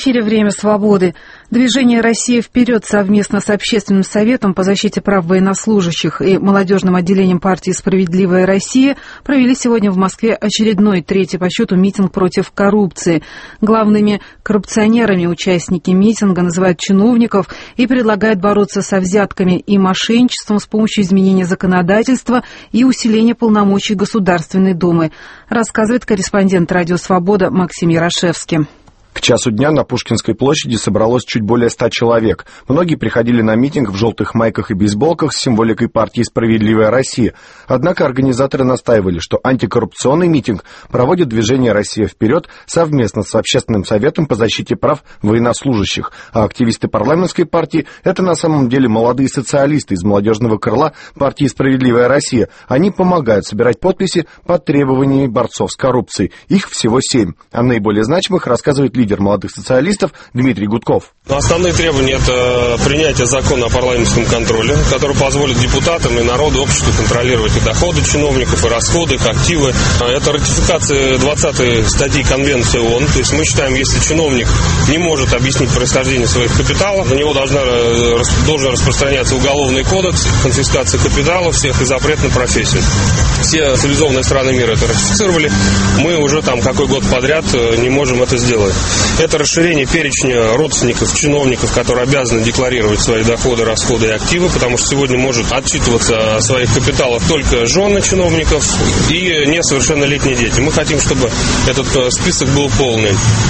эфире «Время свободы». Движение «Россия вперед» совместно с Общественным советом по защите прав военнослужащих и молодежным отделением партии «Справедливая Россия» провели сегодня в Москве очередной, третий по счету, митинг против коррупции. Главными коррупционерами участники митинга называют чиновников и предлагают бороться со взятками и мошенничеством с помощью изменения законодательства и усиления полномочий Государственной Думы, рассказывает корреспондент «Радио Свобода» Максим Ярошевский. К часу дня на Пушкинской площади собралось чуть более 100 человек. Многие приходили на митинг в желтых майках и бейсболках с символикой партии «Справедливая Россия». Однако организаторы настаивали, что антикоррупционный митинг проводит движение «Россия вперед» совместно с Общественным советом по защите прав военнослужащих. А активисты парламентской партии – это на самом деле молодые социалисты из молодежного крыла партии «Справедливая Россия». Они помогают собирать подписи под требованиями борцов с коррупцией. Их всего 7. О наиболее значимых рассказывает лидер молодых социалистов Дмитрий Гудков. Основные требования – это принятие закона о парламентском контроле, который позволит депутатам и народу, обществу контролировать и доходы чиновников, и расходы, их активы. Это ратификация 20-й статьи Конвенции ООН. То есть мы считаем, если чиновник не может объяснить происхождение своих капиталов, на него должен распространяться уголовный кодекс, конфискация капиталов всех и запрет на профессию. Все цивилизованные страны мира это ратифицировали. Мы уже какой год подряд не можем это сделать. Это расширение перечня родственников, чиновников, которые обязаны декларировать свои доходы, расходы и активы, потому что сегодня может отчитываться о своих капиталах только жены чиновников и несовершеннолетние дети. Мы хотим, чтобы этот список был полный.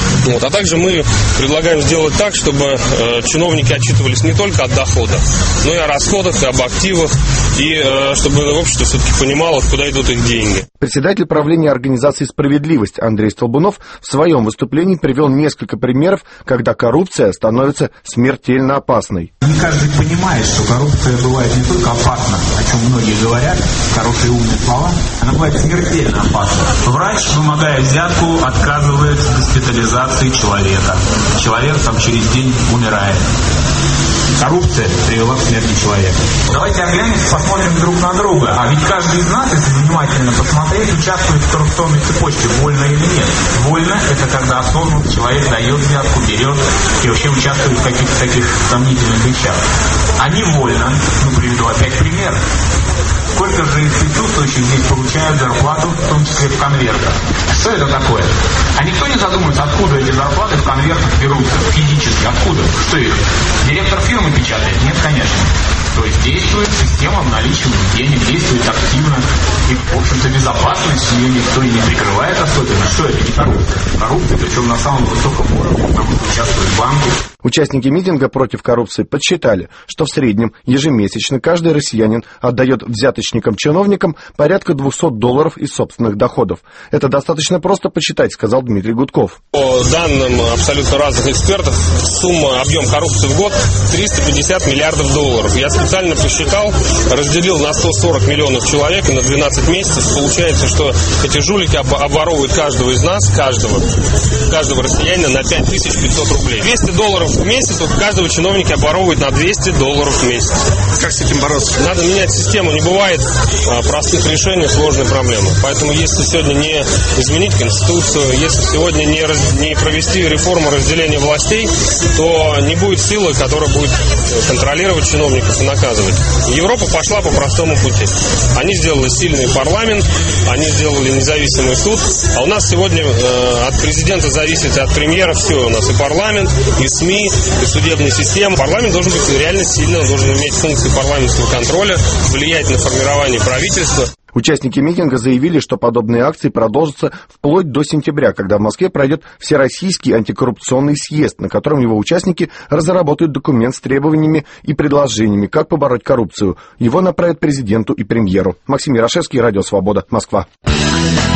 А также мы предлагаем сделать так, чтобы чиновники отчитывались не только от дохода, но и о расходах, и об активах, и чтобы общество все-таки понимало, куда идут их деньги. Председатель правления организации «Справедливость» Андрей Столбунов в своем выступлении привел несколько примеров, когда коррупция становится смертельно опасной. Не каждый понимает, что коррупция бывает не только опасна, о чем многие говорят, хорошие умные слова, она бывает смертельно опасна. Врач, вымогая взятку, отказывает в госпитализации человека. Человек через день умирает. Коррупция привела к смерти человека. Давайте оглянемся, посмотрим друг на друга. А ведь каждый из нас, если внимательно посмотреть, участвует в коррупционной цепочке, вольно или нет. Вольно – это когда осознанно человек дает взятку, берет и вообще участвует в каких-то таких сомнительных вещах. А невольно, приведу опять пример. Сколько же из присутствующих здесь получают зарплату, в том числе в конвертах? Что это такое? А никто не задумывается, откуда эти зарплаты в конвертах берутся физически? Откуда? Что их? Директор фирмы печатает? Нет, конечно. То есть действует система обналичивания денег, действует активно. И, в общем-то, безопасность ее никто и не прикрывает особенно. Что это? Не коррупция. Коррупция, причем на самом высоком уровне, потому что участвуют банки. Участники митинга против коррупции подсчитали, что в среднем ежемесячно каждый россиянин отдает взяточникам-чиновникам порядка $200 из собственных доходов. Это достаточно просто посчитать, сказал Дмитрий Гудков. По данным абсолютно разных экспертов, сумма, объем коррупции в год $350 миллиардов. Я специально посчитал, разделил на 140 миллионов человек и на 12 месяцев. Получается, что эти жулики обворовывают каждого из нас, каждого россиянина на 5500 рублей. $200 в месяц, каждого чиновника обворовывают на $200 в месяц. Как с этим бороться? Надо менять систему. Не бывает простых решений сложной проблемы. Поэтому если сегодня не изменить Конституцию, если сегодня не провести реформу разделения властей, то не будет силы, которая будет контролировать чиновников и наказывать. Европа пошла по простому пути. Они сделали сильный парламент, они сделали независимый суд, а у нас сегодня от президента зависит и от премьера все. У нас и парламент, и СМИ, и судебная система. Парламент должен быть реально сильным, он должен иметь функции парламентского контроля, влиять на формирование правительства. Участники митинга заявили, что подобные акции продолжатся вплоть до сентября, когда в Москве пройдет Всероссийский антикоррупционный съезд, на котором его участники разработают документ с требованиями и предложениями, как побороть коррупцию. Его направят президенту и премьеру. Максим Ярошевский, Радио Свобода, Москва.